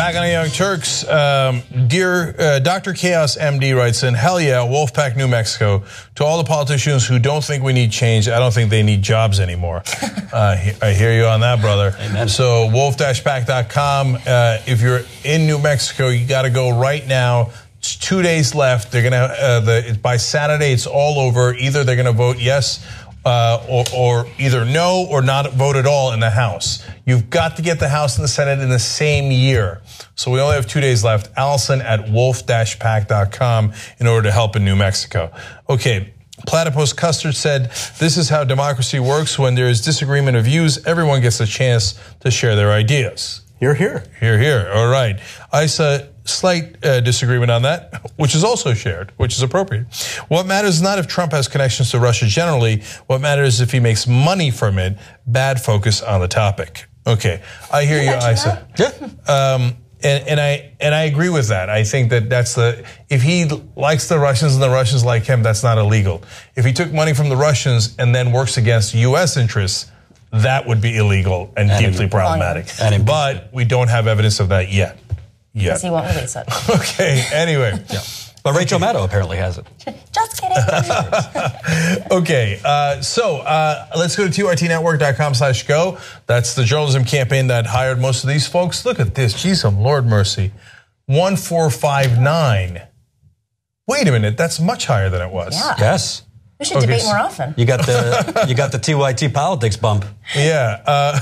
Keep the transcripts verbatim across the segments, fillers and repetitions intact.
Back on the Young Turks. Um, dear uh, Doctor Chaos M D writes in, hell yeah, Wolfpack, New Mexico. To all the politicians who don't think we need change, I don't think they need jobs anymore. uh, I hear you on that, brother. Amen. So wolf dash pack dot com. Uh, if you're in New Mexico, you got to go right now. It's two days left. They're gonna uh, the by Saturday. It's all over. Either they're gonna vote yes. Uh, or, or either no or not vote at all in the House. You've got to get the House and the Senate in the same year. So we only have two days left. Allison at wolf dash pack dot com in order to help in New Mexico. Okay, Platypus Custard said, this is how democracy works. When there is disagreement of views, everyone gets a chance to share their ideas. You're here. Here, here. All right. Isa, slight uh, disagreement on that, which is also shared, which is appropriate. What matters is not if Trump has connections to Russia generally. What matters is if he makes money from it. Bad focus on the topic. Okay. I hear you, Isa. Yeah. Um, and, and I and I agree with that. I think that that's the, if he likes the Russians and the Russians like him, that's not illegal. If he took money from the Russians and then works against U S interests, that would be illegal and, and deeply problematic. And but we don't have evidence of that yet. Yet. Because he won't release it. Okay, anyway. Yeah. But Rachel Maddow apparently has it. Just kidding. Okay, uh, so uh, let's go to T Y T network dot com slash go. That's the journalism campaign that hired most of these folks. Look at this. Jeez, um, Lord mercy. one four five nine. Wait a minute, that's much higher than it was. Yeah. Yes. We should Okay, debate so- more often. You got the you got the T Y T politics bump. Yeah, uh,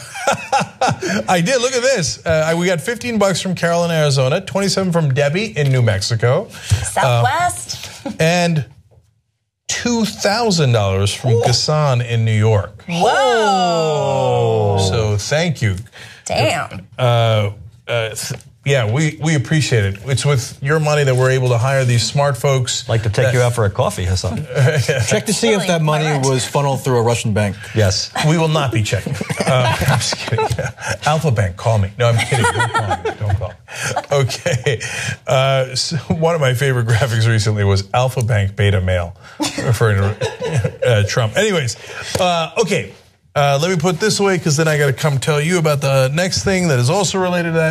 I did. Look at this. Uh, we got fifteen bucks from Carol in Arizona, twenty-seven from Debbie in New Mexico, Southwest. uh, and two thousand dollars from Ooh. Gassan in New York. Whoa. So thank you. Damn. Uh, uh, th- yeah, we, we appreciate it. It's with your money that we're able to hire these smart folks. Like to take that, you out for a coffee or something. Check to see if that money was funneled through a Russian bank. Yes. We will not be checking. Uh, I'm just kidding. Alpha Bank, call me. No, I'm kidding. Don't call me. Don't call me. Okay. Uh, so one of my favorite graphics recently was Alpha Bank Beta Male, referring to uh, Trump. Anyways, uh, okay. Uh, let me put this away because then I got to come tell you about the next thing that is also related to that.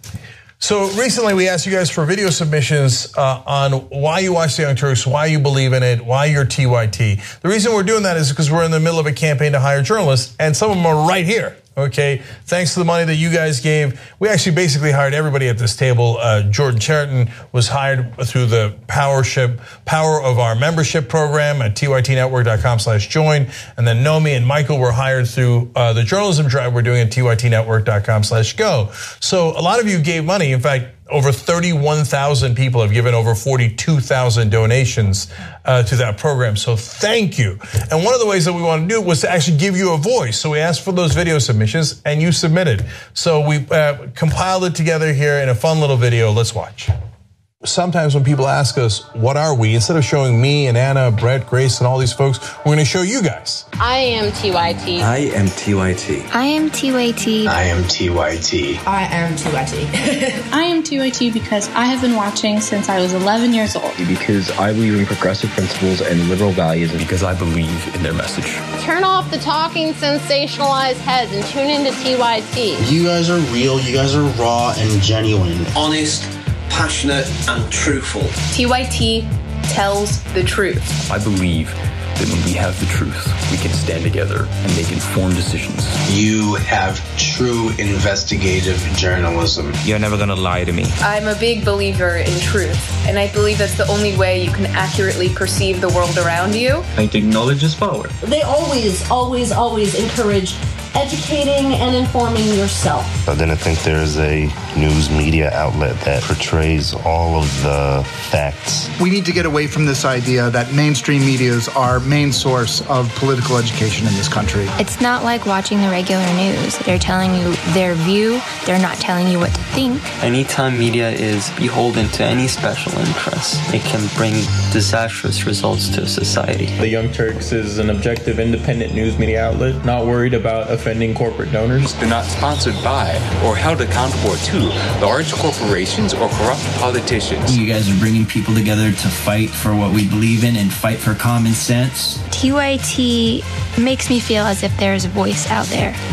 So recently we asked you guys for video submissions uh, on why you watch the Young Turks, why you believe in it, why you're T Y T. The reason we're doing that is because we're in the middle of a campaign to hire journalists, and some of them are right here. Okay, thanks to the money that you guys gave, we actually basically hired everybody at this table. Uh, Jordan Cheriton was hired through the powership, power of our membership program at T Y T network dot com slash join. And then Nomi and Michael were hired through uh, the journalism drive we're doing at T Y T network dot com slash go. So a lot of you gave money. In fact, over thirty-one thousand people have given over forty-two thousand donations uh, to that program. So thank you. And one of the ways that we want to do it was to actually give you a voice. So we asked for those video submissions and you submitted. So we uh, compiled it together here in a fun little video. Let's watch. Sometimes when people ask us, what are we? Instead of showing me and Anna, Brett, Grace, and all these folks, we're going to show you guys. I am T Y T. I am T Y T. I am T Y T. I am T Y T. I am T Y T. I am T Y T because I have been watching since I was eleven years old. Because I believe in progressive principles and liberal values. And because I believe in their message. Turn off the talking, sensationalized heads and tune into T Y T. You guys are real. You guys are raw and genuine. Honest, passionate and truthful. T Y T tells the truth. I believe that when we have the truth, we can stand together and make informed decisions. You have true investigative journalism. You're never gonna lie to me. I'm a big believer in truth, and I believe that's the only way you can accurately perceive the world around you. I think knowledge is power. They always, always, always encourage educating and informing yourself. I didn't think there's a news media outlet that portrays all of the facts. We need to get away from this idea that mainstream media is our main source of political education in this country. It's not like watching the regular news. They're telling you their view. They're not telling you what to think. Anytime media is beholden to any special interests, it can bring disastrous results to society. The Young Turks is an objective, independent news media outlet, not worried about offending corporate donors. They're not sponsored by or held accountable to large corporations or corrupt politicians. You guys are bringing people together to fight for what we believe in and fight for common sense. T Y T makes me feel as if there's a voice out there.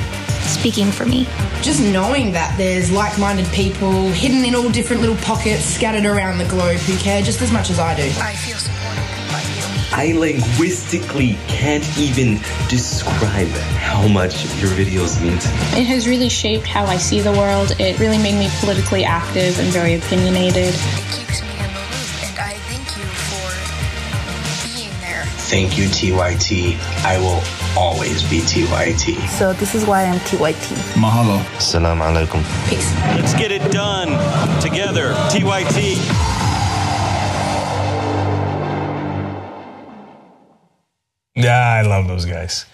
speaking for me. Just knowing that there's like-minded people hidden in all different little pockets scattered around the globe who care just as much as I do. I feel supported by you. I linguistically can't even describe how much your videos mean to me. It has really shaped how I see the world. It really made me politically active and very opinionated. It keeps me in the loop, and I thank you for being there. Thank you, T Y T. I will always be T Y T. So this is why I'm T Y T. Mahalo. Salam alaikum. Peace. Let's get it done together. T Y T. Yeah, I love those guys.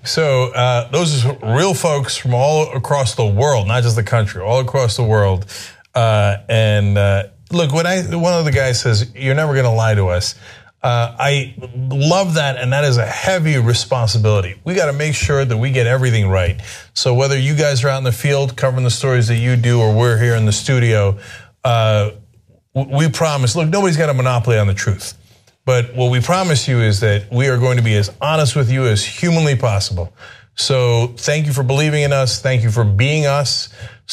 So uh, those are real folks from all across the world, not just the country, all across the world. Uh, and uh, look, when I one of the guys says, "You're never going to lie to us," uh, I love that, and that is a heavy responsibility. We got to make sure that we get everything right. So whether you guys are out in the field covering the stories that you do, or we're here in the studio, uh, we promise. Look, nobody's got a monopoly on the truth. But what we promise you is that we are going to be as honest with you as humanly possible. So thank you for believing in us. Thank you for being us.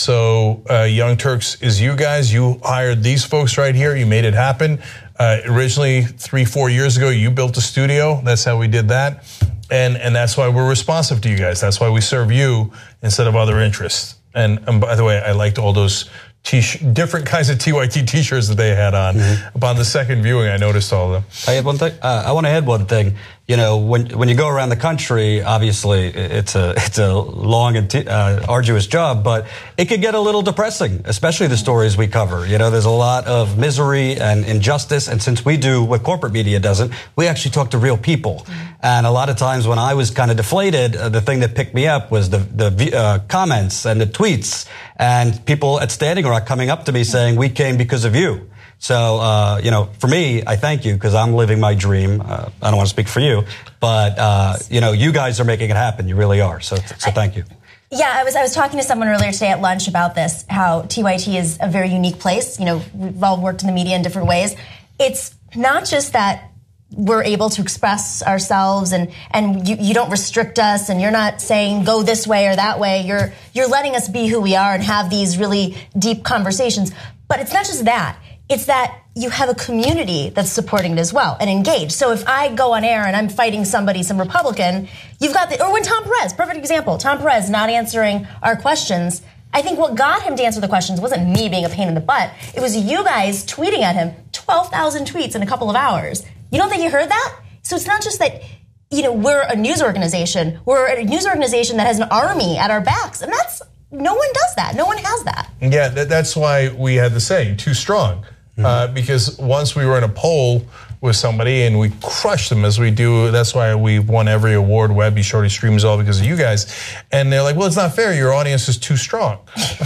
So uh, Young Turks is you guys. You hired these folks right here. You made it happen. Uh, originally, three, four years ago, you built a studio. That's how we did that. And and that's why we're responsive to you guys. That's why we serve you instead of other interests. And, and by the way, I liked all those T- different kinds of T Y T t-shirts that they had on. Mm-hmm. Upon the second viewing, I noticed all of them. I had one thing. Uh, I want to add one thing. You know, when when you go around the country, obviously it's a it's a long and t- uh, arduous job, but it could get a little depressing, especially the stories we cover. You know, there's a lot of misery and injustice, and since we do what corporate media doesn't, we actually talk to real people. Mm-hmm. And a lot of times when I was kind of deflated, uh, the thing that picked me up was the the uh, comments and the tweets, and people at Standing Rock coming up to me saying, "We came because of you." So, uh, you know, for me, I thank you because I'm living my dream. Uh, I don't want to speak for you, but, uh, you know, you guys are making it happen. You really are. So, so thank you. Yeah, I was I was talking to someone earlier today at lunch about this, how T Y T is a very unique place. You know, we've all worked in the media in different ways. It's not just that we're able to express ourselves and, and you, you don't restrict us and you're not saying go this way or that way. You're, you're letting us be who we are and have these really deep conversations. But it's not just that. It's that you have a community that's supporting it as well and engaged. So if I go on air and I'm fighting somebody, some Republican, you've got the, or when Tom Perez, perfect example, Tom Perez not answering our questions. I think what got him to answer the questions wasn't me being a pain in the butt. It was you guys tweeting at him, twelve thousand tweets in a couple of hours. You don't think you heard that? So it's not just that, you know, we're a news organization. We're a news organization that has an army at our backs. And that's, no one does that. No one has that. Yeah, that, that's why we had the saying, too strong. Mm-hmm. Uh, because once we were in a poll with somebody and we crushed them as we do, that's why we won every award, Webby, Shorty Streams, all because of you guys. And they're like, well, it's not fair. Your audience is too strong.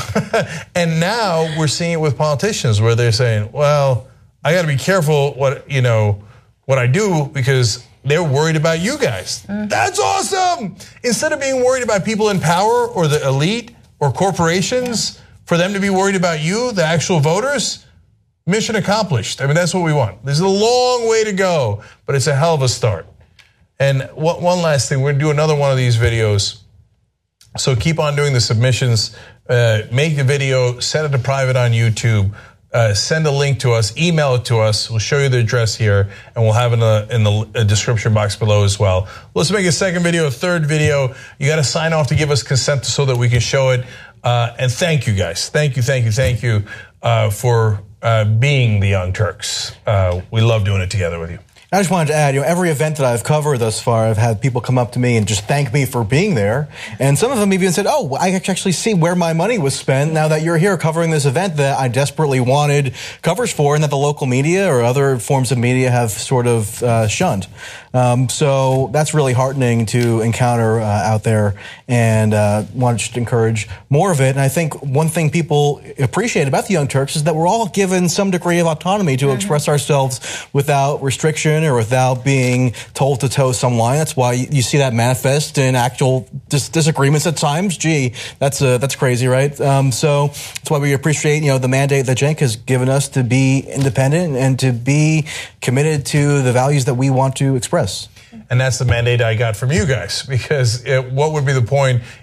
And now we're seeing it with politicians where they're saying, well, I got to be careful what, you know, what I do because they're worried about you guys. Mm-hmm. That's awesome. Instead of being worried about people in power or the elite or corporations, yeah. for them to be worried about you, the actual voters, mission accomplished. I mean, that's what we want. There's a long way to go, but it's a hell of a start. And one last thing, we're going to do another one of these videos. So keep on doing the submissions. Uh, make the video, set it to private on YouTube. Uh, send a link to us, email it to us. We'll show you the address here, and we'll have it in the, in the description box below as well. Let's make a second video, a third video. You got to sign off to give us consent so that we can show it. Uh, and thank you, guys. Thank you, thank you, thank you uh, for uh, being the Young Turks. Uh, we love doing it together with you. I just wanted to add, you know, every event that I've covered thus far, I've had people come up to me and just thank me for being there. And some of them even said, oh, I actually see where my money was spent now that you're here covering this event that I desperately wanted coverage for and that the local media or other forms of media have sort of uh, shunned. Um, so that's really heartening to encounter uh, out there, and uh, want to just encourage more of it. And I think one thing people appreciate about the Young Turks is that we're all given some degree of autonomy to mm-hmm. express ourselves without restriction or without being told to toe some line. That's why you see that manifest in actual dis- disagreements at times. Gee, that's uh, that's crazy, right? Um, so that's why we appreciate, you know, the mandate that Cenk has given us to be independent and to be committed to the values that we want to express. And that's the mandate I got from you guys, because it, what would be the point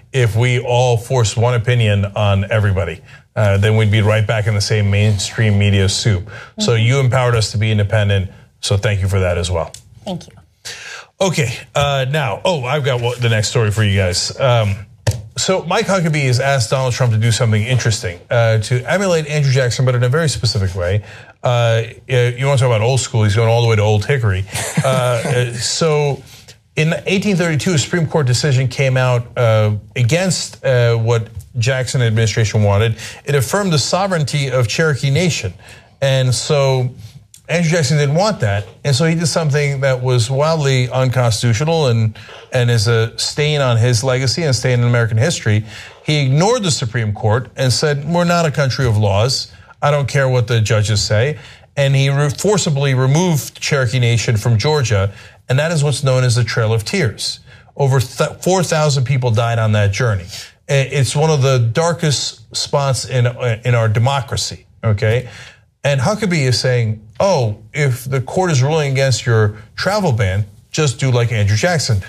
if we all forced one opinion on everybody. Uh, then we'd be right back in the same mainstream media soup. Mm-hmm. So you empowered us to be independent. So thank you for that as well. Thank you. Okay, uh, now, oh, I've got what, the next story for you guys. Um, so Mike Huckabee has asked Donald Trump to do something interesting, uh, to emulate Andrew Jackson, but in a very specific way. Uh, you want to talk about old school, he's going all the way to Old Hickory. Uh, so in eighteen thirty-two, a Supreme Court decision came out uh, against uh, what Jackson administration wanted. It affirmed the sovereignty of Cherokee Nation. And so Andrew Jackson didn't want that. And so he did something that was wildly unconstitutional and, and is a stain on his legacy and a stain in American history. He ignored the Supreme Court and said, we're not a country of laws. I don't care what the judges say. And he re- forcibly removed Cherokee Nation from Georgia. And that is what's known as the Trail of Tears. Over th- four thousand people died on that journey. It's one of the darkest spots in in our democracy, okay? And Huckabee is saying, oh, if the court is ruling against your travel ban, just do like Andrew Jackson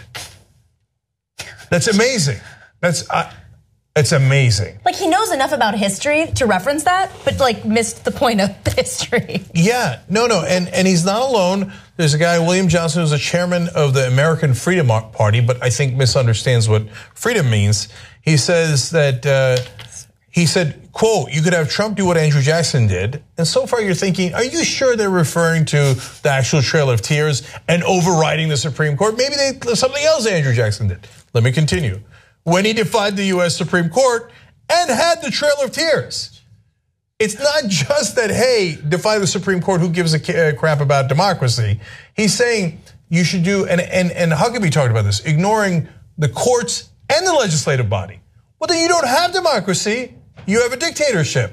did. That's amazing. That's uh, it's amazing. Like, he knows enough about history to reference that, but like missed the point of the history. Yeah, no, no, and, and he's not alone. There's a guy, William Johnson, who's the chairman of the American Freedom Party, but I think misunderstands what freedom means. He says that, uh, he said, quote, you could have Trump do what Andrew Jackson did. And so far you're thinking, are you sure they're referring to the actual Trail of Tears and overriding the Supreme Court? Maybe they something else Andrew Jackson did. Let me continue. When he defied the U S Supreme Court and had the Trail of Tears. It's not just that, hey, defy the Supreme Court, who gives a crap about democracy. He's saying you should do, and, and, and Huckabee talked about this, ignoring the courts and the legislative body. Well, then you don't have democracy. You have a dictatorship.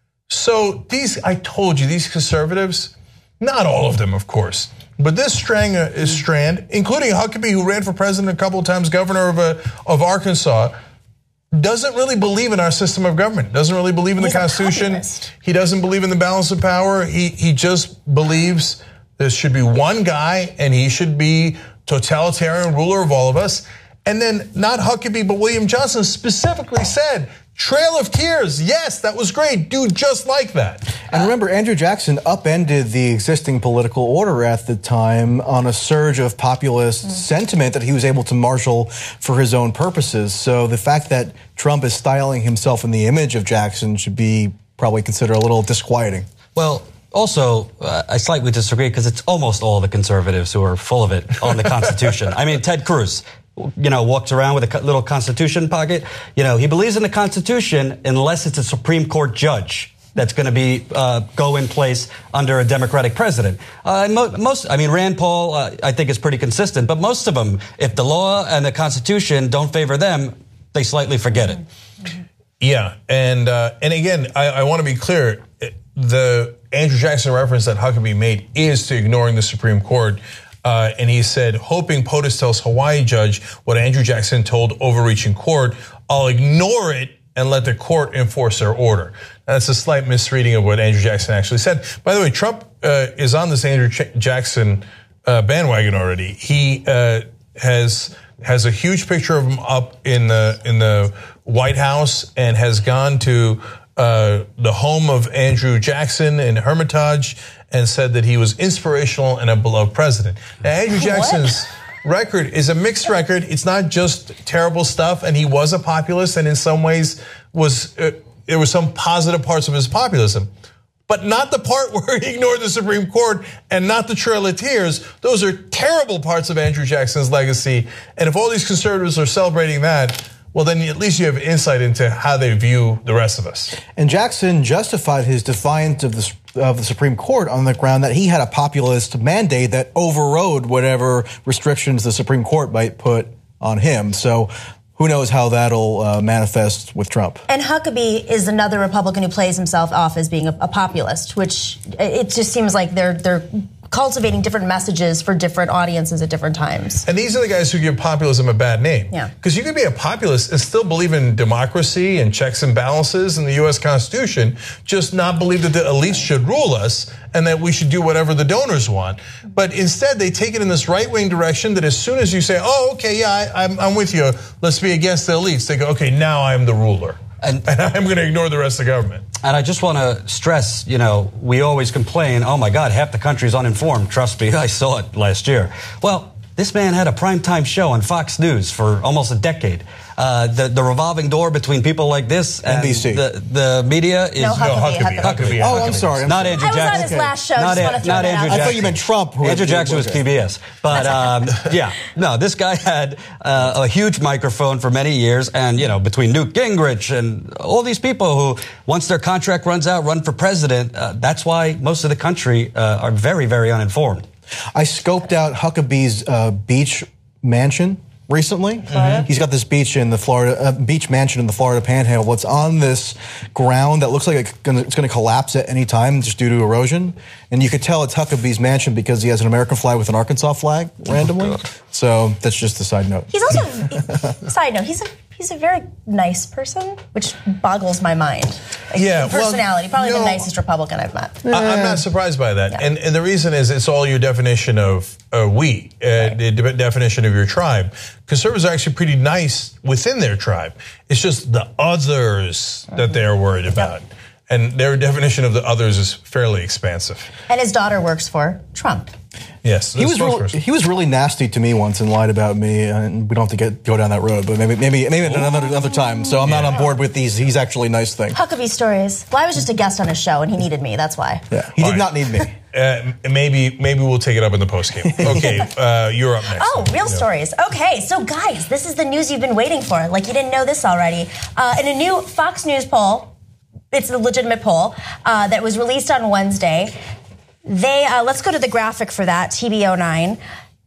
So these, I told you, these conservatives, not all of them, of course, but this strand, uh, strand including Huckabee, who ran for president a couple of times, governor of, uh, of Arkansas, doesn't really believe in our system of government, doesn't really believe in He's the Constitution. He doesn't believe in the balance of power. He, he just believes there should be one guy and he should be totalitarian ruler of all of us. And then not Huckabee, but William Johnson specifically said, Trail of Tears, yes, that was great. Do just like that. And remember, Andrew Jackson upended the existing political order at the time on a surge of populist mm. sentiment that he was able to marshal for his own purposes. So the fact that Trump is styling himself in the image of Jackson should be probably considered a little disquieting. Well, also, uh, I slightly disagree because it's almost all the conservatives who are full of it on the Constitution. I mean, Ted Cruz, you know, walks around with a little Constitution pocket. You know, he believes in the Constitution unless it's a Supreme Court judge that's going to be uh, go in place under a Democratic president. Uh, most, I mean, Rand Paul, uh, I think is pretty consistent, but most of them, if the law and the Constitution don't favor them, they slightly forget it. Yeah, and uh, and again, I, I want to be clear. The Andrew Jackson reference that Huckabee made is to ignoring the Supreme Court. Uh, and he said, hoping POTUS tells Hawaii judge what Andrew Jackson told overreaching court, I'll ignore it and let the court enforce their order. That's a slight misreading of what Andrew Jackson actually said. By the way, Trump uh, is on this Andrew Ch- Jackson uh, bandwagon already. He uh, has has a huge picture of him up in the in the White House and has gone to uh, the home of Andrew Jackson in Hermitage and said that he was inspirational and a beloved president. Now, Andrew Jackson's what? record is a mixed record. It's not just terrible stuff, and he was a populist, and in some ways was uh, there were some positive parts of his populism, but not the part where he ignored the Supreme Court and not the Trail of Tears. Those are terrible parts of Andrew Jackson's legacy, and if all these conservatives are celebrating that, well, then at least you have insight into how they view the rest of us. And Jackson justified his defiance of the of the Supreme Court on the ground that he had a populist mandate that overrode whatever restrictions the Supreme Court might put on him. So who knows how that'll uh, manifest with Trump. And Huckabee is another Republican who plays himself off as being a, a populist, which it just seems like they're they're cultivating different messages for different audiences at different times. And these are the guys who give populism a bad name. Yeah. Because you could be a populist and still believe in democracy and checks and balances and the U S Constitution, just not believe that the elites should rule us and that we should do whatever the donors want. But instead, they take it in this right-wing direction that as soon as you say, oh, okay, yeah, I, I'm, I'm with you, let's be against the elites, they go, okay, now I'm the ruler. And, and I'm going to ignore the rest of the government. And I just want to stress, you know, we always complain, oh my God, half the country's uninformed. Trust me, I saw it last year. Well, this man had a primetime show on Fox News for almost a decade. Uh, the, the revolving door between people like this and N B C. The, the media is... No, Huckabee. Huckabee, Huckabee. Oh, I'm sorry. I'm not sorry. Andrew I was Jackson. on his last show. Not, just want to throw not that Andrew out. I thought you meant Trump. Who Andrew Jackson was okay. P B S. But um, yeah, no, this guy had uh, a huge microphone for many years. And, you know, between Newt Gingrich and all these people who, once their contract runs out, run for president, uh, that's why most of the country uh, are very, very uninformed. I scoped out Huckabee's uh, beach mansion recently. Mm-hmm. He's got this beach in the Florida uh, beach mansion in the Florida Panhandle. It's on this ground that looks like it's going to collapse at any time just due to erosion. And you could tell it's Huckabee's mansion because he has an American flag with an Arkansas flag randomly. Oh, so that's just a side note. He's also side note. He's a he's a very nice person, which boggles my mind. Like, Yeah, personality, well, probably no, the nicest Republican I've met. I, I'm not surprised by that. Yeah. And, and the reason is it's all your definition of uh, we, uh, right. the de- definition of your tribe. Conservatives are actually pretty nice within their tribe. It's just the others that they're worried about. Yep. And their definition of the others is fairly expansive. And his daughter works for Trump. Yes, he was real, he was really nasty to me once and lied about me, and we don't have to get go down that road. But maybe maybe maybe another another time. So I'm yeah. not on board with these. He's actually nice thing. Huckabee stories. Well, I was just a guest on his show, and he needed me. That's why. Yeah, he All did right. not need me. Uh, maybe maybe we'll take it up in the post game. Okay, uh, you're up next. Oh, real yeah. stories. Okay, so guys, this is the news you've been waiting for. Like you didn't know this already. Uh, in a new Fox News poll, it's a legitimate poll uh, that was released on Wednesday. They uh, let's go to the graphic for that, T B oh nine.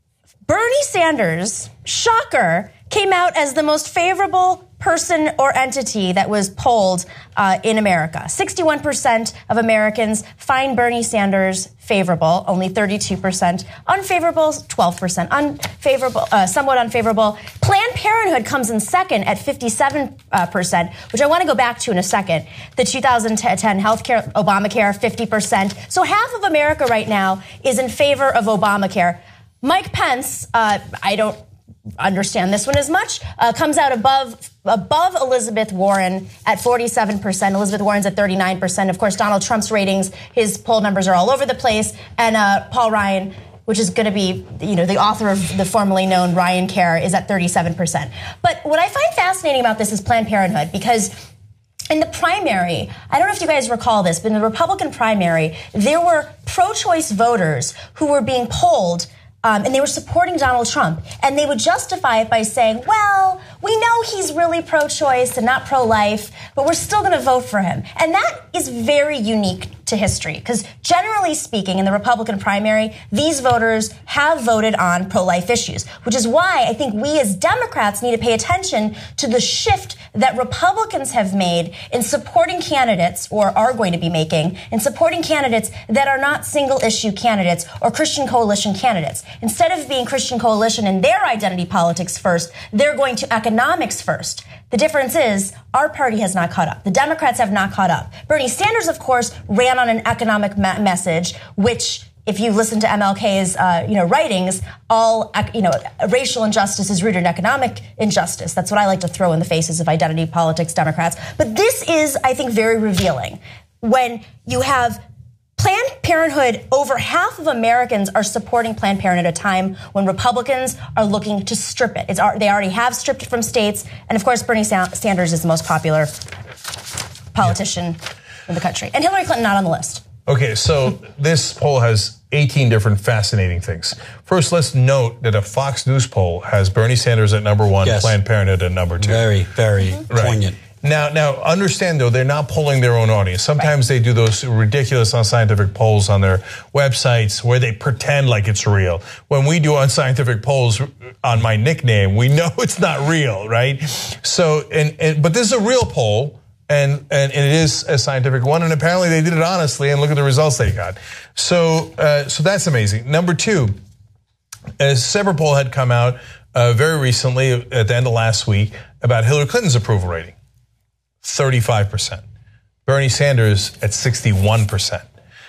Bernie Sanders, shocker, came out as the most favorable person or entity that was polled uh, in America. sixty-one percent of Americans find Bernie Sanders favorable, only thirty-two percent unfavorable, twelve percent unfavorable, uh, somewhat unfavorable. Planned Parenthood comes in second at fifty-seven percent, which I want to go back to in a second. The two thousand ten healthcare, Obamacare, fifty percent. So half of America right now is in favor of Obamacare. Mike Pence, uh, I don't understand this one as much, uh, comes out above above Elizabeth Warren at forty-seven percent. Elizabeth Warren's at thirty-nine percent. Of course, Donald Trump's ratings, his poll numbers are all over the place. And uh, Paul Ryan, which is going to be, you know, the author of the formerly known Ryan Care, is at thirty-seven percent. But what I find fascinating about this is Planned Parenthood, because in the primary, I don't know if you guys recall this, but in the Republican primary, there were pro-choice voters who were being polled Um, and they were supporting Donald Trump. And they would justify it by saying, well, we know he's really pro-choice and not pro-life, but we're still going to vote for him. And that is very unique to history, because generally speaking, in the Republican primary, these voters have voted on pro-life issues, which is why I think we as Democrats need to pay attention to the shift that Republicans have made in supporting candidates, or are going to be making, in supporting candidates that are not single-issue candidates or Christian coalition candidates. Instead of being Christian coalition and their identity politics first, they're going to economics first. The difference is our party has not caught up. The Democrats have not caught up. Bernie Sanders, of course, ran on an economic ma- message, which, if you listen to M L K's, uh, you know, writings, all, you know, racial injustice is rooted in economic injustice. That's what I like to throw in the faces of identity politics Democrats. But this is, I think, very revealing. When you have Planned Parenthood, over half of Americans are supporting Planned Parenthood at a time when Republicans are looking to strip it. It's, they already have stripped it from states. And, of course, Bernie Sanders is the most popular politician yeah. in the country. And Hillary Clinton not on the list. Okay, so this poll has eighteen different fascinating things. First, let's note that a Fox News poll has Bernie Sanders at number one, yes. Planned Parenthood at number two. Very, very mm-hmm. poignant. Right. Now, now, understand, though, they're not polling their own audience. Sometimes right. they do those ridiculous unscientific polls on their websites where they pretend like it's real. When we do unscientific polls on my nickname, we know it's not real, right? So, and, and but this is a real poll, and, and, and it is a scientific one, and apparently they did it honestly, and look at the results they got. So, uh, so that's amazing. Number two, a separate poll had come out uh, very recently at the end of last week about Hillary Clinton's approval rating, thirty-five percent. Bernie Sanders at sixty-one percent.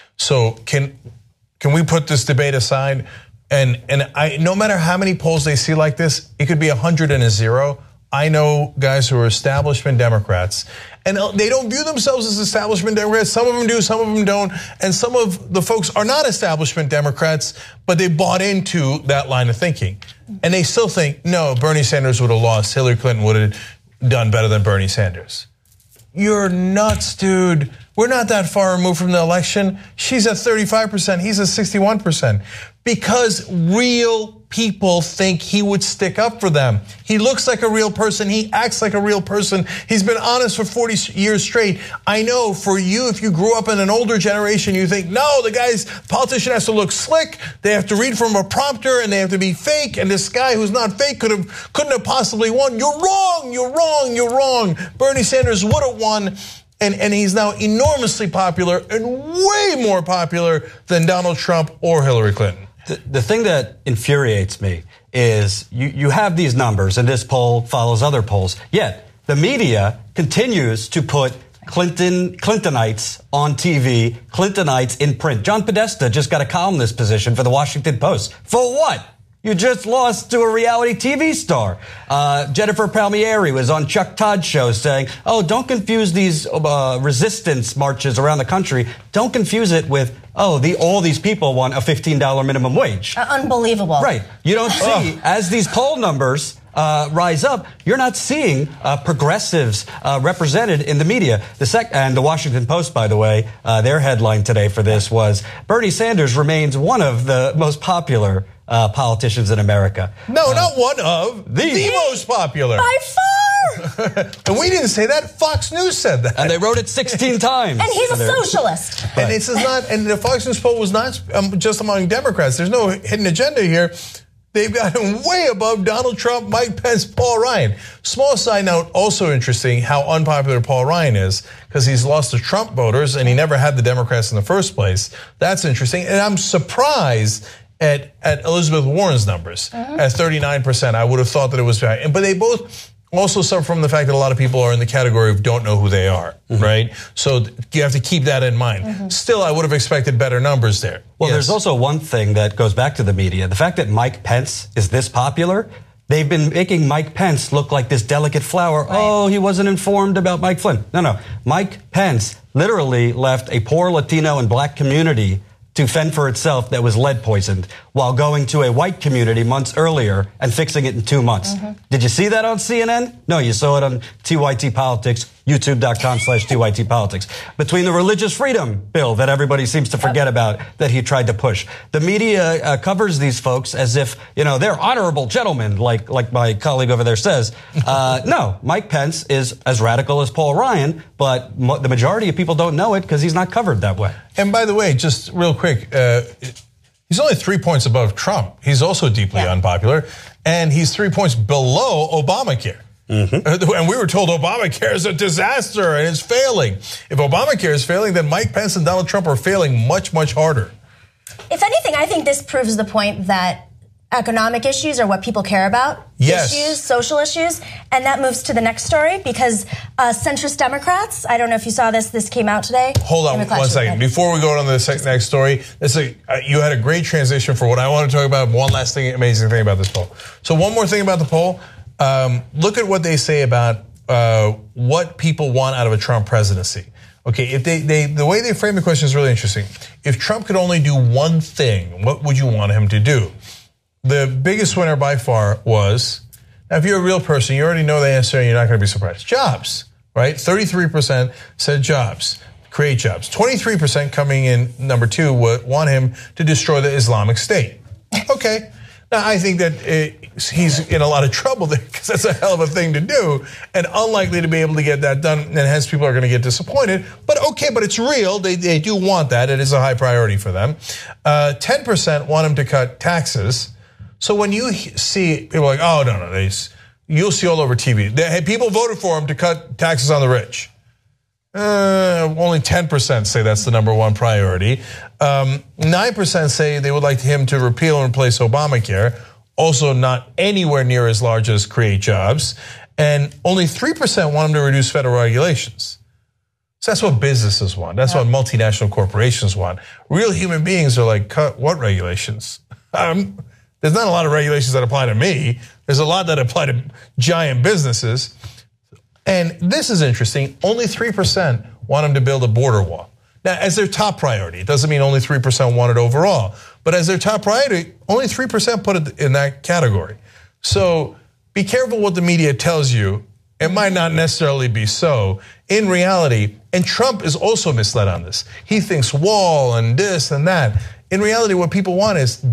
So can can we put this debate aside? And and I, no matter how many polls they see like this, it could be a hundred and a zero. I know guys who are establishment Democrats, and they don't view themselves as establishment Democrats. Some of them do, some of them don't. And some of the folks are not establishment Democrats, but they bought into that line of thinking. And they still think, no, Bernie Sanders would have lost. Hillary Clinton would have done better than Bernie Sanders. You're nuts, dude. We're not that far removed from the election. She's at thirty-five percent. He's at sixty-one percent. Because real people think he would stick up for them. He looks like a real person. He acts like a real person. He's been honest for forty years straight. I know for you, if you grew up in an older generation, you think, no, the guy's politician has to look slick. They have to read from a prompter and they have to be fake. And this guy who's not fake could have, couldn't have possibly won. You're wrong. You're wrong. You're wrong. Bernie Sanders would have won. And, and he's now enormously popular and way more popular than Donald Trump or Hillary Clinton. The, the thing that infuriates me is you, you have these numbers, and this poll follows other polls, yet the media continues to put Clinton Clintonites on T V, Clintonites in print. John Podesta just got a columnist position for the Washington Post. For what? You just lost to a reality T V star. Uh, Jennifer Palmieri was on Chuck Todd's show saying, oh, don't confuse these uh, resistance marches around the country. Don't confuse it with, oh, the, all these people want a fifteen dollar minimum wage. Uh, unbelievable. Right. You don't see, as these poll numbers uh, rise up, you're not seeing uh, progressives uh, represented in the media. The sec- and the Washington Post, by the way, uh, their headline today for this was, Bernie Sanders remains one of the most popular Uh, politicians in America. No, uh, not one of. The, the most popular. By far. And we didn't say that. Fox News said that. And they wrote it sixteen times. And he's a socialist. And this is not, and the Fox News poll was not um, just among Democrats. There's no hidden agenda here. They've got him way above Donald Trump, Mike Pence, Paul Ryan. Small side note, also interesting how unpopular Paul Ryan is because he's lost to Trump voters and he never had the Democrats in the first place. That's interesting. And I'm surprised At, at Elizabeth Warren's numbers, uh-huh. at thirty-nine percent. I would have thought that it was very, but they both also suffer from the fact that a lot of people are in the category of don't know who they are, mm-hmm. right? So you have to keep that in mind. Mm-hmm. Still, I would have expected better numbers there. Well, yes. There's also one thing that goes back to the media. The fact that Mike Pence is this popular, they've been making Mike Pence look like this delicate flower. Right. Oh, he wasn't informed about Mike Flynn. No, no. Mike Pence literally left a poor Latino and black community to fend for itself that was lead poisoned while going to a white community months earlier and fixing it in two months. Mm-hmm. Did you see that on C N N? No, you saw it on T Y T Politics, youtube.com slash TYT Politics. Between the religious freedom bill that everybody seems to forget about that he tried to push. The media uh, covers these folks as if, you know, they're honorable gentlemen, like like my colleague over there says. Uh, no, Mike Pence is as radical as Paul Ryan, but mo- the majority of people don't know it because he's not covered that way. And by the way, just real quick, uh, he's only three points above Trump. He's also deeply yeah. unpopular, and he's three points below Obamacare. Mm-hmm. And we were told Obamacare is a disaster and it's failing. If Obamacare is failing, then Mike Pence and Donald Trump are failing much, much harder. If anything, I think this proves the point that economic issues are what people care about. Yes. Issues, social issues. And that moves to the next story because uh, centrist Democrats, I don't know if you saw this, this came out today. Hold on one second. Before we go on to the next story, it's a, uh, you had a great transition for what I want to talk about. One last thing, amazing thing about this poll. So one more thing about the poll. Um, look at what they say about uh, what people want out of a Trump presidency. Okay, if they, they the way they frame the question is really interesting. If Trump could only do one thing, what would you want him to do? The biggest winner by far was, now if you're a real person, you already know the answer and you're not going to be surprised. Jobs, right? thirty-three percent said jobs, create jobs. twenty-three percent coming in number two would want him to destroy the Islamic State. Okay. Now, I think that it, he's in a lot of trouble there because that's a hell of a thing to do and unlikely to be able to get that done, and hence people are going to get disappointed. But okay, but it's real. They, they do want that. It is a high priority for them. Uh, ten percent want him to cut taxes. So when you see people like, oh, no, no, they, you'll see all over T V. They, hey, people voted for him to cut taxes on the rich. Uh, only ten percent say that's the number one priority. Um, nine percent say they would like him to repeal and replace Obamacare, also not anywhere near as large as create jobs. And only three percent want him to reduce federal regulations. So that's what businesses want. That's yeah. what multinational corporations want. Real human beings are like, cut what regulations? Um, there's not a lot of regulations that apply to me. There's a lot that apply to giant businesses. And this is interesting. Only three percent want him to build a border wall. Now, as their top priority, it doesn't mean only three percent want it overall. But as their top priority, only three percent put it in that category. So be careful what the media tells you. It might not necessarily be so. In reality, and Trump is also misled on this. He thinks wall and this and that. In reality, what people want is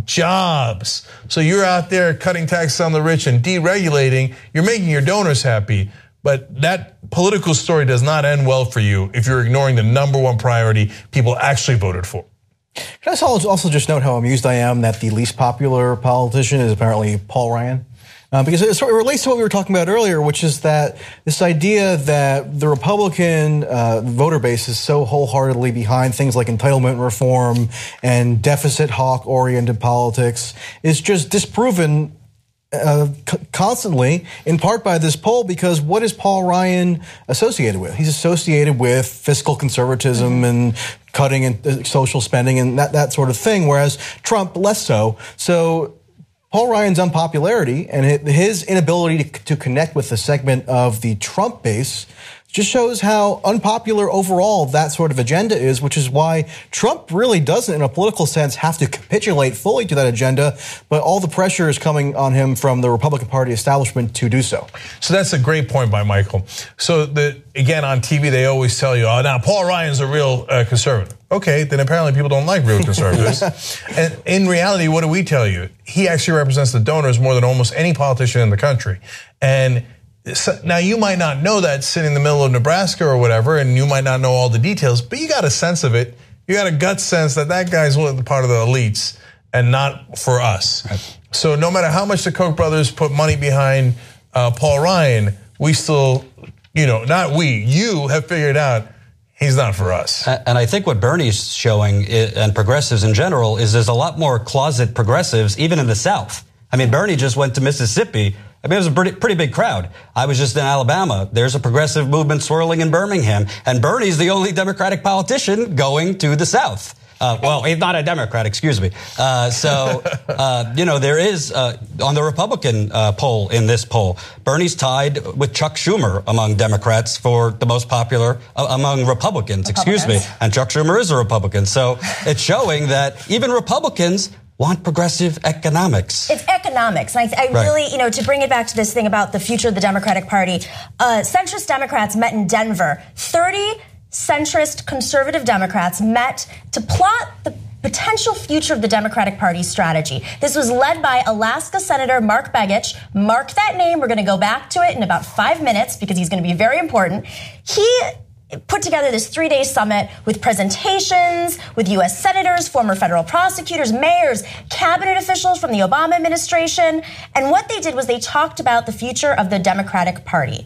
jobs. So you're out there cutting taxes on the rich and deregulating. You're making your donors happy. But that political story does not end well for you if you're ignoring the number one priority people actually voted for. Can I also just note how amused I am that the least popular politician is apparently Paul Ryan? Uh, because it sort of relates to what we were talking about earlier, which is that this idea that the Republican uh, voter base is so wholeheartedly behind things like entitlement reform and deficit hawk-oriented politics is just disproven uh, c- constantly, in part by this poll, because what is Paul Ryan associated with? He's associated with fiscal conservatism mm-hmm. and cutting in social spending and that, that sort of thing, whereas Trump less so. So Paul Ryan's unpopularity and his inability to, to connect with the segment of the Trump base just shows how unpopular overall that sort of agenda is, which is why Trump really doesn't, in a political sense, have to capitulate fully to that agenda, but all the pressure is coming on him from the Republican Party establishment to do so. So that's a great point by Michael. So the, again, on T V, they always tell you, oh, now Paul Ryan's a real uh, conservative. Okay, then apparently people don't like real conservatives. And in reality, what do we tell you? He actually represents the donors more than almost any politician in the country. And so, now, you might not know that sitting in the middle of Nebraska or whatever, and you might not know all the details, but you got a sense of it. You got a gut sense that that guy's part of the elites and not for us. Right. So no matter how much the Koch brothers put money behind uh, Paul Ryan, we still, you know, not we, you have figured out he's not for us. And I think what Bernie's showing, and progressives in general, is there's a lot more closet progressives, even in the South. I mean, Bernie just went to Mississippi. I mean, it was a pretty, pretty big crowd. I was just in Alabama. There's a progressive movement swirling in Birmingham. And Bernie's the only Democratic politician going to the South. Uh, well, he's not a Democrat, excuse me. Uh, so, uh, you know, there is, uh, on the Republican uh, poll, in this poll, Bernie's tied with Chuck Schumer among Democrats for the most popular, uh, among Republicans, excuse me. And Chuck Schumer is a Republican. So it's showing that even Republicans want progressive economics. It's economics. And I, I right. really, you know, to bring it back to this thing about the future of the Democratic Party, uh, centrist Democrats met in Denver. thirty centrist conservative Democrats met to plot the potential future of the Democratic Party strategy. This was led by Alaska Senator Mark Begich. Mark that name. We're going to go back to it in about five minutes because he's going to be very important. He put together this three-day summit with presentations, with U S senators, former federal prosecutors, mayors, cabinet officials from the Obama administration. And what they did was they talked about the future of the Democratic Party.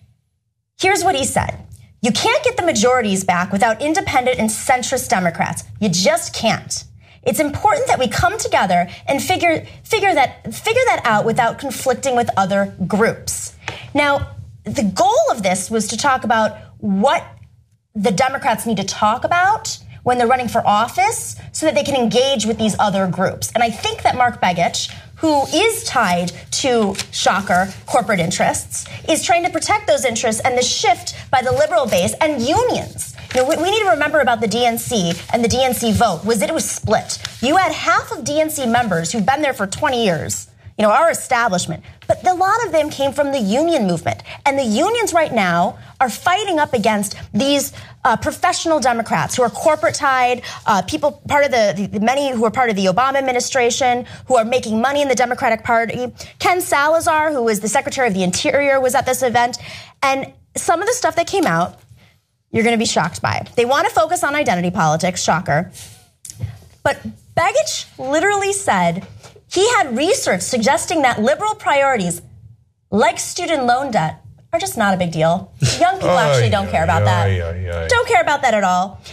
Here's what he said. You can't get the majorities back without independent and centrist Democrats. You just can't. It's important that we come together and figure, figure that, figure that out without conflicting with other groups. Now, the goal of this was to talk about what the Democrats need to talk about when they're running for office so that they can engage with these other groups. And I think that Mark Begich, who is tied to, shocker, corporate interests, is trying to protect those interests and the shift by the liberal base and unions. You know, we need to remember about the D N C and the D N C vote was that it was split. You had half of D N C members who've been there for twenty years, you know, our establishment. But a lot of them came from the union movement. And the unions right now are fighting up against these uh, professional Democrats who are corporate tied, uh, people, part of the, the, many who are part of the Obama administration, who are making money in the Democratic Party. Ken Salazar, who was the Secretary of the Interior, was at this event. And some of the stuff that came out, you're going to be shocked by. They want to focus on identity politics, shocker. But Begich literally said he had research suggesting that liberal priorities, like student loan debt, are just not a big deal. Young people actually don't care about that. Don't care about that at all.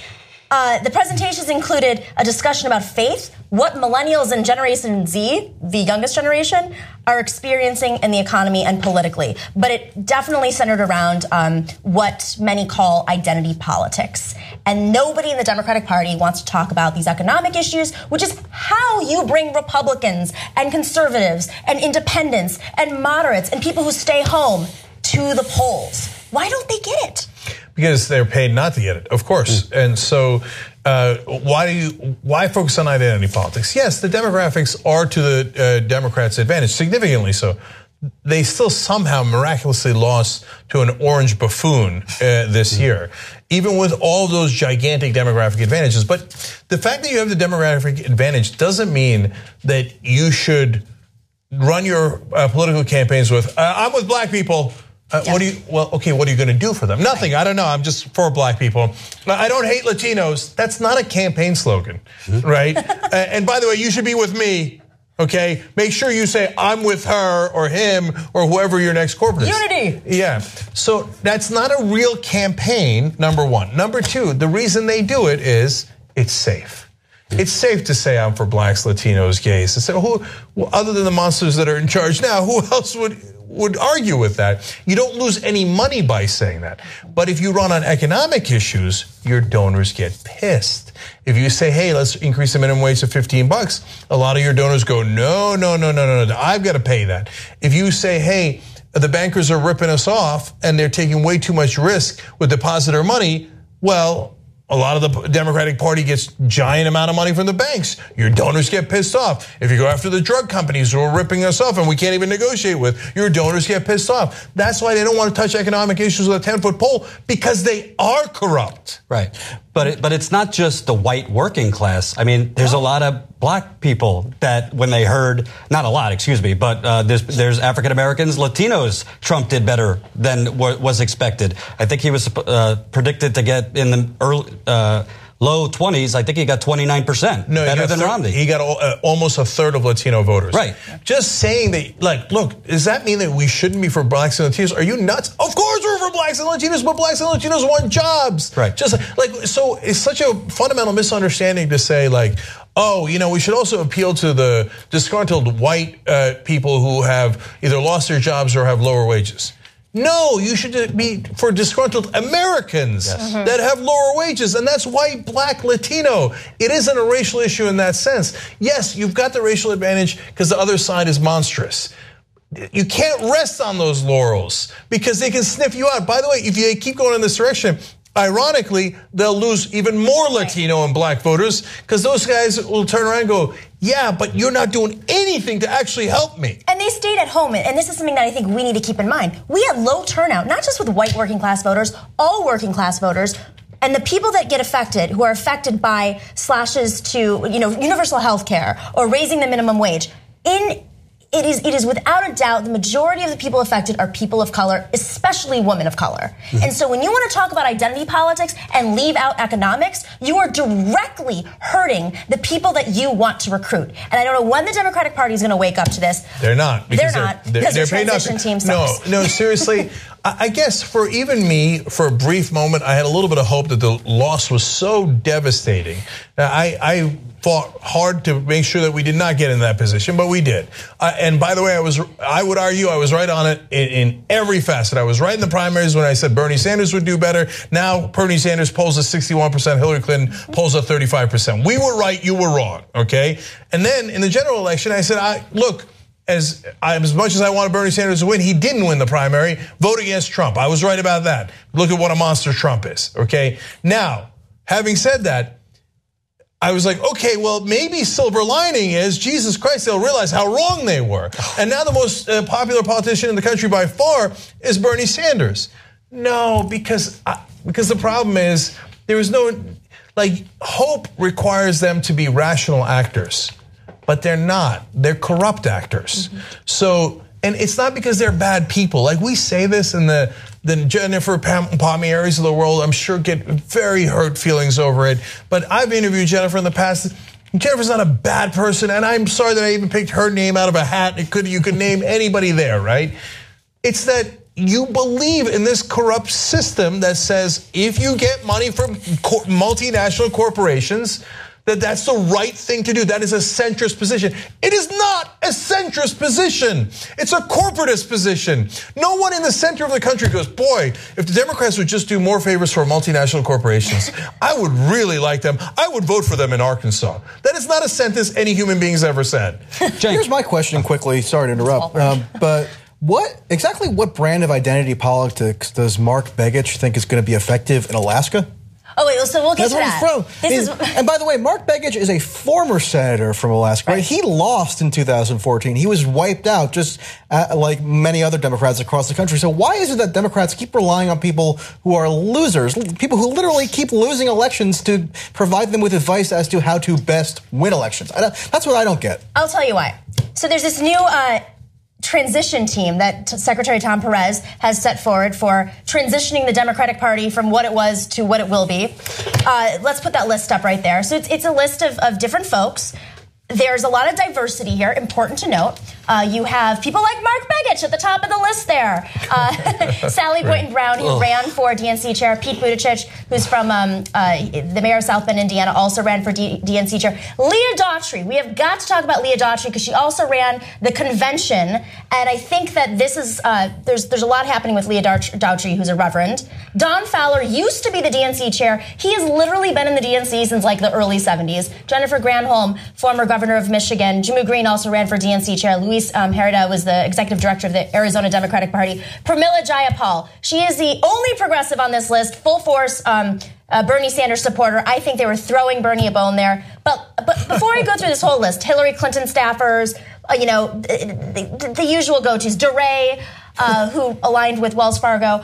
Uh, the presentations included a discussion about faith, what millennials and Generation Z, the youngest generation, are experiencing in the economy and politically. But it definitely centered around um, what many call identity politics. And nobody in the Democratic Party wants to talk about these economic issues, which is how you bring Republicans and conservatives and independents and moderates and people who stay home to the polls. Why don't they get it? Because they're paid not to get it, of course. Mm. And so uh, why do you why focus on identity politics? Yes, the demographics are to the uh, Democrats' advantage, significantly so. They still somehow miraculously lost to an orange buffoon uh, this mm. year, even with all those gigantic demographic advantages. But the fact that you have the demographic advantage doesn't mean that you should run your uh, political campaigns with, uh, I'm with black people. Uh, yeah. What do you, well, okay, what are you going to do for them? Nothing, I don't know, I'm just for black people. I don't hate Latinos. That's not a campaign slogan, mm-hmm. right? uh, and by the way, you should be with me, okay? Make sure you say, I'm with her or him or whoever your next corporate is. Unity. Yeah, so that's not a real campaign, number one. Number two, the reason they do it is it's safe. It's safe to say I'm for blacks, Latinos, gays. So who, well, other than the monsters that are in charge now, who else would would argue with that? You don't lose any money by saying that. But if you run on economic issues, your donors get pissed. If you say, hey, let's increase the minimum wage to fifteen bucks, a lot of your donors go, no, no, no, no, no, no, I've got to pay that. If you say, hey, the bankers are ripping us off and they're taking way too much risk with depositor money, well, a lot of the Democratic Party gets giant amount of money from the banks. Your donors get pissed off. If you go after the drug companies who are ripping us off and we can't even negotiate with, your donors get pissed off. That's why they don't want to touch economic issues with a ten-foot pole, because they are corrupt. Right. But it, but it's not just the white working class. I mean, there's a lot of black people that when they heard, not a lot, excuse me, but uh, there's, there's African Americans, Latinos, Trump did better than what was expected. I think he was uh, predicted to get in the early, uh, low twenties. I think he got twenty-nine percent, no, better than thir- Romney. He got uh, almost a third of Latino voters. Right. Just saying that, like, look, does that mean that we shouldn't be for blacks and Latinos? Are you nuts? Of course we're for blacks and Latinos, but blacks and Latinos want jobs. Right. Just like, so it's such a fundamental misunderstanding to say, like, oh, you know, we should also appeal to the disgruntled white uh, people who have either lost their jobs or have lower wages. No, you should be for disgruntled Americans yes. mm-hmm. that have lower wages, and that's white, black, Latino. It isn't a racial issue in that sense. Yes, you've got the racial advantage because the other side is monstrous. You can't rest on those laurels because they can sniff you out. By the way, if you keep going in this direction, ironically, they'll lose even more Latino and black voters because those guys will turn around and go, yeah, but you're not doing anything to actually help me. And they stayed at home, and this is something that I think we need to keep in mind. We had low turnout, not just with white working class voters, all working class voters. And the people that get affected, who are affected by slashes to, you know, universal health care or raising the minimum wage, in It is, it is without a doubt, the majority of the people affected are people of color, especially women of color. Mm-hmm. And so when you want to talk about identity politics and leave out economics, you are directly hurting the people that you want to recruit. And I don't know when the Democratic Party is going to wake up to this. They're not. They're, they're not. Because they're, they're the transition team sucks. No, no, seriously. I guess for even me, for a brief moment, I had a little bit of hope that the loss was so devastating. I, I fought hard to make sure that we did not get in that position, but we did. Uh, and by the way, I was, I would argue I was right on it in, in every facet. I was right in the primaries when I said Bernie Sanders would do better. Now Bernie Sanders polls at sixty-one percent, Hillary Clinton polls at thirty-five percent. We were right, you were wrong, okay? And then in the general election, I said, I look, As, as much as I wanted Bernie Sanders to win, he didn't win the primary. Vote against Trump. I was right about that. Look at what a monster Trump is, okay? Now, having said that, I was like, okay, well, maybe silver lining is, Jesus Christ, they'll realize how wrong they were. And now the most uh, popular politician in the country by far is Bernie Sanders. No, because, uh, because the problem is, there is no, like, hope requires them to be rational actors. But they're not. They're corrupt actors. Mm-hmm. So, and it's not because they're bad people. Like we say this, and the the Jennifer Palmieri's of the world, I'm sure, get very hurt feelings over it. But I've interviewed Jennifer in the past. Jennifer's not a bad person, and I'm sorry that I even picked her name out of a hat. It could you could name anybody there, right? It's that you believe in this corrupt system that says if you get money from co- multinational corporations, that that's the right thing to do. That is a centrist position. It is not a centrist position. It's a corporatist position. No one in the center of the country goes, boy, if the Democrats would just do more favors for multinational corporations, I would really like them. I would vote for them in Arkansas. That is not a sentence any human being's ever said. Here's my question quickly. Sorry to interrupt. Um, but what exactly what brand of identity politics does Mark Begich think is going to be effective in Alaska? Oh, wait, so we'll get That's to where that. he's from. He's, is, and by the way, Mark Begich is a former senator from Alaska. Right? Right? He lost in two thousand fourteen. He was wiped out, just uh, like many other Democrats across the country. So why is it that Democrats keep relying on people who are losers, people who literally keep losing elections to provide them with advice as to how to best win elections? I don't, that's what I don't get. I'll tell you why. So there's this new uh, transition team that Secretary Tom Perez has set forward for transitioning the Democratic Party from what it was to what it will be. Uh, let's put that list up right there. So it's, it's a list of, of different folks. There's a lot of diversity here, important to note. Uh, you have people like Mark Begich at the top of the list there. Uh, Sally Boynton Brown, who Ugh. ran for D N C chair. Pete Buttigieg, who's from um, uh, the mayor of South Bend, Indiana, also ran for D- DNC chair. Leah Daughtry. We have got to talk about Leah Daughtry because she also ran the convention. And I think that this is, uh, there's there's a lot happening with Leah Daughtry, who's a reverend. Don Fowler used to be the D N C chair. He has literally been in the D N C since like the early seventies. Jennifer Granholm, former governor of Michigan. Jimmy Green also ran for D N C chair. Luis um, Herida was the executive director of the Arizona Democratic Party. Pramila Jayapal. She is the only progressive on this list, full force um, uh, Bernie Sanders supporter. I think they were throwing Bernie a bone there. But but before I go through this whole list, Hillary Clinton staffers, uh, you know, the, the, the usual go-tos. DeRay, uh, who aligned with Wells Fargo.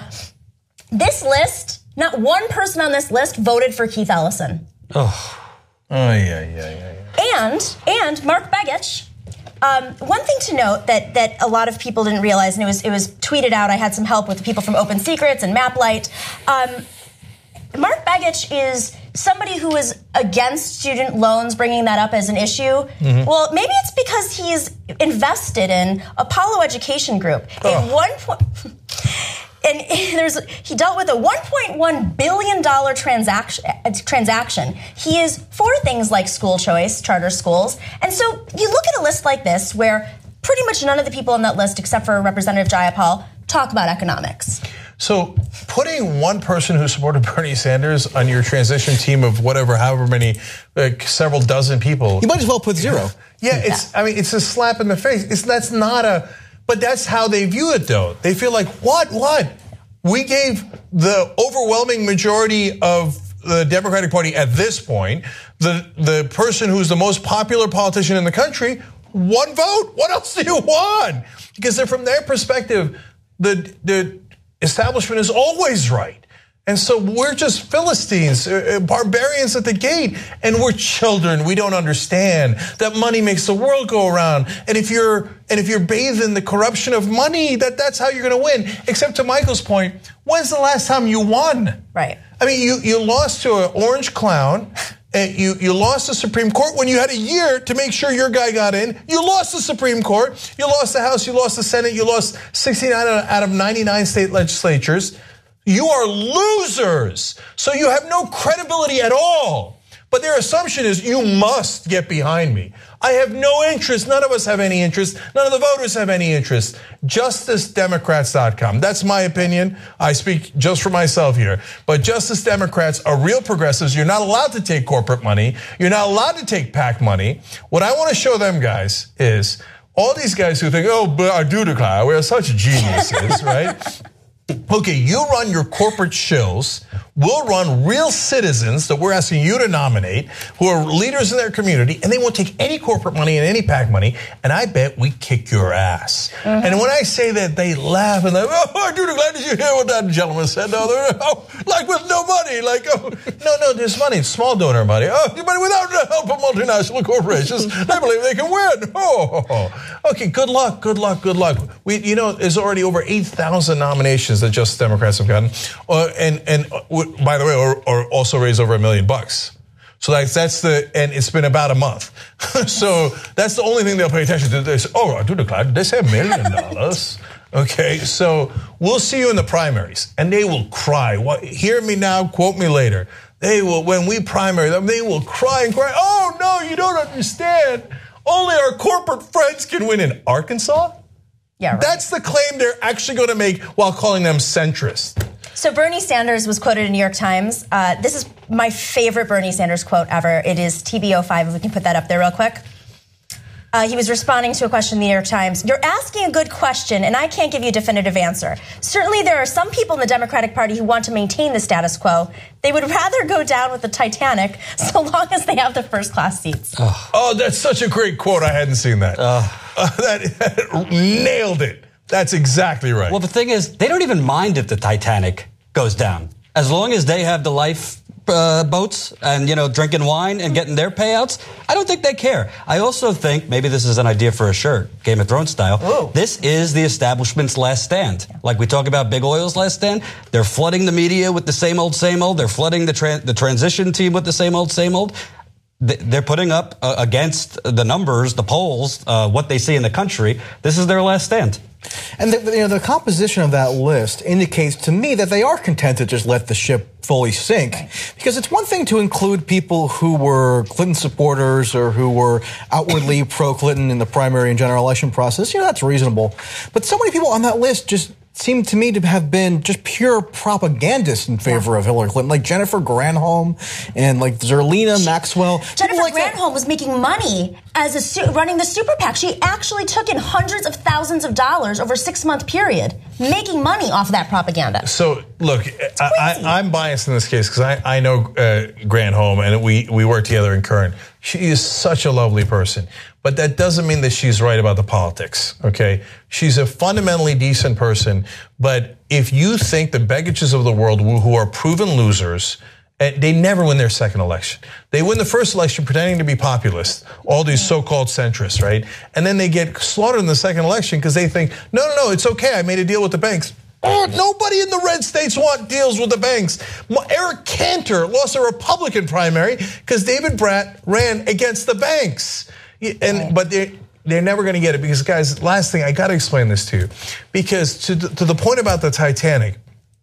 This list, not one person on this list voted for Keith Ellison. Oh, oh yeah, yeah, yeah. And and Mark Begich. Um, one thing to note that that a lot of people didn't realize, and it was it was tweeted out. I had some help with people from Open Secrets and MapLight. Um, Mark Begich is somebody who is against student loans, bringing that up as an issue. Mm-hmm. Well, maybe it's because he's invested in Apollo Education Group. Oh. At one point. And there's, he dealt with a one point one billion dollars transaction, transaction. He is for things like school choice, charter schools. And so you look at a list like this where pretty much none of the people on that list, except for Representative Jayapal, talk about economics. So putting one person who supported Bernie Sanders on your transition team of whatever, however many, like several dozen people. You might as well put zero. Yeah, it's, I mean, it's a slap in the face. It's, that's not a... But that's how they view it, though. They feel like, what, what? We gave the overwhelming majority of the Democratic Party at this point, the, the person who's the most popular politician in the country, one vote. What else do you want? Because they're, from their perspective, the, the establishment is always right. And so we're just Philistines, uh, barbarians at the gate, and we're children. We don't understand that money makes the world go around. And if you're and if you're bathed in the corruption of money, that that's how you're going to win. Except to Michael's point, when's the last time you won? Right. I mean, you you lost to an orange clown. And you you lost the Supreme Court when you had a year to make sure your guy got in. You lost the Supreme Court. You lost the House. You lost the Senate. You lost sixty-nine out of ninety-nine state legislatures. You are losers. So you have no credibility at all. But their assumption is you must get behind me. I have no interest. None of us have any interest. None of the voters have any interest. Justice Democrats dot com. That's my opinion. I speak just for myself here. But Justice Democrats are real progressives. You're not allowed to take corporate money. You're not allowed to take PAC money. What I want to show them, guys, is all these guys who think, oh, but I do declare, we're such geniuses, right? Okay, you run your corporate shills. We'll run real citizens that we're asking you to nominate who are leaders in their community, and they won't take any corporate money and any PAC money, and I bet we kick your ass. Mm-hmm. And when I say that, they laugh and they, oh, I do declare, did you hear what that gentleman said? No, oh, like with no money, like, oh, no, no, there's money, small donor money. Oh, but without the help of multinational corporations, they believe they can win. Oh, okay, good luck, good luck, good luck. We, you know, there's already over eight thousand nominations that Justice Democrats have gotten, uh, and and uh, by the way, or, or also raised over a million bucks. So that's that's the, and it's been about a month. So that's the only thing they'll pay attention to. They say, oh, I do declare, did they say a million dollars? Okay, so we'll see you in the primaries, and they will cry. What, hear me now, quote me later. They will, when we primary them, they will cry and cry. Oh, no, you don't understand. Only our corporate friends can win in Arkansas? Yeah, right. That's the claim they're actually going to make while calling them centrist. So Bernie Sanders was quoted in New York Times. Uh, this is my favorite Bernie Sanders quote ever. It is T B oh five, if we can put that up there real quick. Uh, he was responding to a question in the New York Times. You're asking a good question, and I can't give you a definitive answer. Certainly there are some people in the Democratic Party who want to maintain the status quo. They would rather go down with the Titanic so long as they have the first-class seats. Oh. oh, that's such a great quote. I hadn't seen that. Uh, uh, that, that nailed it. That's exactly right. Well, the thing is, they don't even mind if the Titanic goes down. As long as they have the life uh, boats and, you know, drinking wine and getting their payouts, I don't think they care. I also think, maybe this is an idea for a shirt, Game of Thrones style, Ooh. This is the establishment's last stand. Like we talk about Big Oil's last stand, they're flooding the media with the same old, same old. They're flooding the, tra- the transition team with the same old, same old. They're putting up uh, against the numbers, the polls, uh, what they see in the country. This is their last stand. And the, you know, the composition of that list indicates to me that they are content to just let the ship fully sink. Because it's one thing to include people who were Clinton supporters or who were outwardly pro-Clinton in the primary and general election process. You know, that's reasonable. But so many people on that list just seem to me to have been just pure propagandists in favor yeah. of Hillary Clinton, like Jennifer Granholm and like Zerlina Maxwell. Jennifer like Granholm that. was making money as a su- running the super PAC. She actually took in hundreds of thousands of dollars over a six-month period, making money off of that propaganda. So, look, I, I, I'm biased in this case because I, I know uh, Granholm, and we, we work together in Kern. She is such a lovely person. But that doesn't mean that she's right about the politics, okay? She's a fundamentally decent person, but if you think the Begiches of the world who are proven losers, they never win their second election. They win the first election pretending to be populist, all these so-called centrists, right? And then they get slaughtered in the second election because they think, no, no, no, it's okay, I made a deal with the banks. Oh, nobody in the red states want deals with the banks. Eric Cantor lost a Republican primary because David Bratt ran against the banks. And but they're, they're never going to get it because, guys, last thing, I got to explain this to you. Because to, to the point about the Titanic,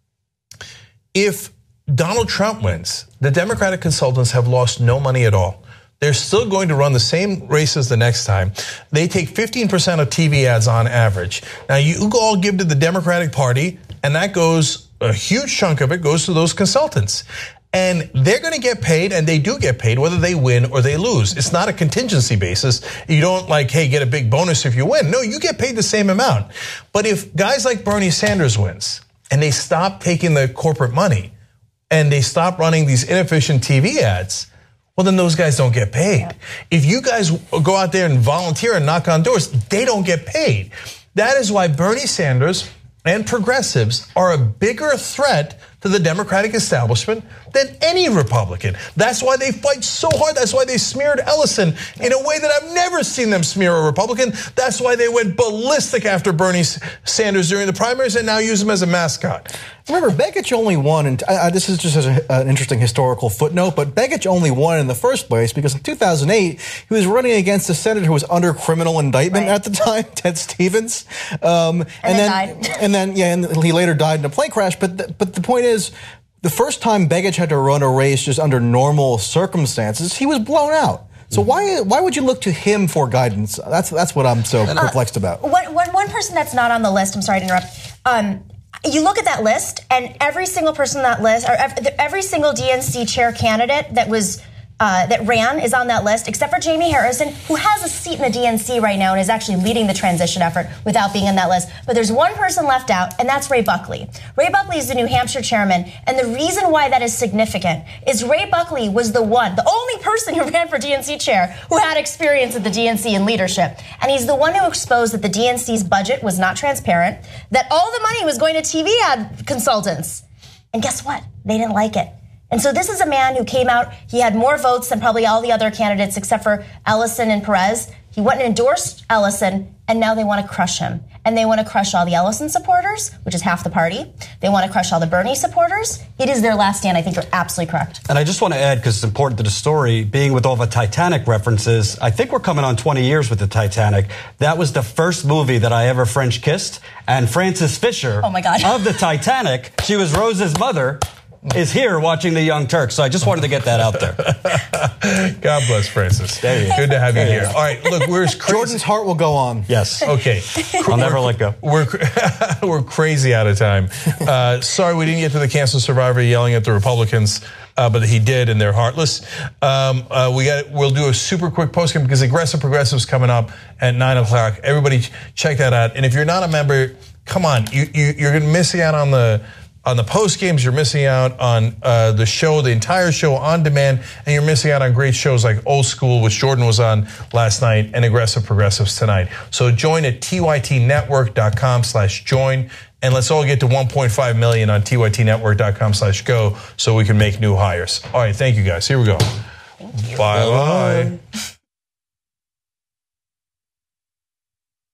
if Donald Trump wins, the Democratic consultants have lost no money at all. They're still going to run the same races the next time. They take fifteen percent of T V ads on average. Now, you all give to the Democratic Party, and that goes, a huge chunk of it goes to those consultants. And they're going to get paid, and they do get paid, whether they win or they lose. It's not a contingency basis. You don't like, hey, get a big bonus if you win. No, you get paid the same amount. But if guys like Bernie Sanders wins, and they stop taking the corporate money, and they stop running these inefficient T V ads, well, then those guys don't get paid. If you guys go out there and volunteer and knock on doors, they don't get paid. That is why Bernie Sanders and progressives are a bigger threat to the Democratic establishment than any Republican. That's why they fight so hard. That's why they smeared Ellison in a way that I've never seen them smear a Republican. That's why they went ballistic after Bernie Sanders during the primaries and now use him as a mascot. Remember, Begich only won, and uh, this is just a, an interesting historical footnote, but Begich only won in the first place because in two thousand eight, he was running against a senator who was under criminal indictment right. at the time, Ted Stevens. Um, and, and then, then died. And then, yeah, and he later died in a plane crash. But the, but the point is, the first time Begich had to run a race just under normal circumstances, he was blown out. So why why would you look to him for guidance? That's that's what I'm so uh, perplexed about. One, one, one person that's not on the list, I'm sorry to interrupt, um, you look at that list, and every single person on that list, or every, every single D N C chair candidate that was uh, that ran is on that list, except for Jamie Harrison, who has a seat in the D N C right now and is actually leading the transition effort without being on that list. But there's one person left out, and that's Ray Buckley. Ray Buckley is the New Hampshire chairman, and the reason why that is significant is Ray Buckley was the one, the only person who ran for D N C chair who had experience at the D N C in leadership. And he's the one who exposed that the D N C's budget was not transparent, that all the money was going to T V ad consultants. And guess what? They didn't like it. And so this is a man who came out, he had more votes than probably all the other candidates except for Ellison and Perez. He went and endorsed Ellison, and now they want to crush him. and they want to crush all the Ellison supporters, which is half the party. They want to crush all the Bernie supporters. It is their last stand. I think you're absolutely correct. And I just want to add, because it's important to the story, being with all the Titanic references, I think we're coming on twenty years with the Titanic. That was the first movie that I ever French kissed, and Frances Fisher oh my God. of the Titanic, she was Rose's mother, is here watching The Young Turks. So I just wanted to get that out there. God bless Francis. Good to have you here. All right, look, we're crazy. Jordan's heart will go on. Yes. Okay. I'll never let go. We're we're crazy out of time. Uh, sorry we didn't get to the cancer survivor yelling at the Republicans, uh, but he did, and they're heartless. Um, uh, we got. We'll do a super quick postgame because Aggressive Progressive's coming up at nine o'clock. Everybody, check that out. And if you're not a member, come on, you, you you're gonna missing out on the. On the post games, you're missing out on uh, the show, the entire show on demand, and you're missing out on great shows like Old School, which Jordan was on last night, and Aggressive Progressives tonight. So join at T Y T network dot com slash join, and let's all get to one point five million on T Y T network dot com slash go so we can make new hires. All right, thank you guys. Here we go. Bye-bye.